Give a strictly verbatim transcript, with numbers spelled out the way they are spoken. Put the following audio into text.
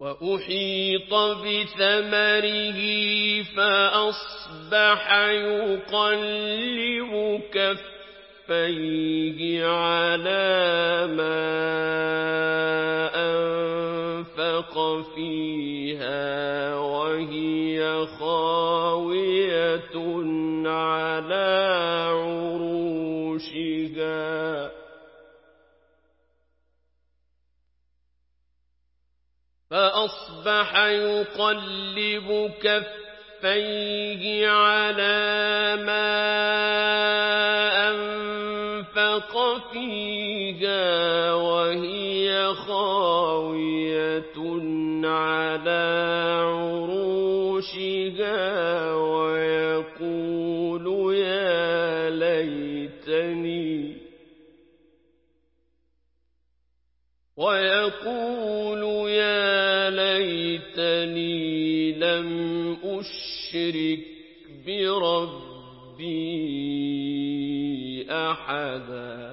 وأحيط بثمره فأصبح يقلب كفيه على ما أنفق فيها وهي خاوية على عروشها فأصبح يقلب كفيه على ما أنفق فيها وهي خاوية على عروشها ويقول يا ليتني ويقول يا ليتني لم أشرك بربي أحدا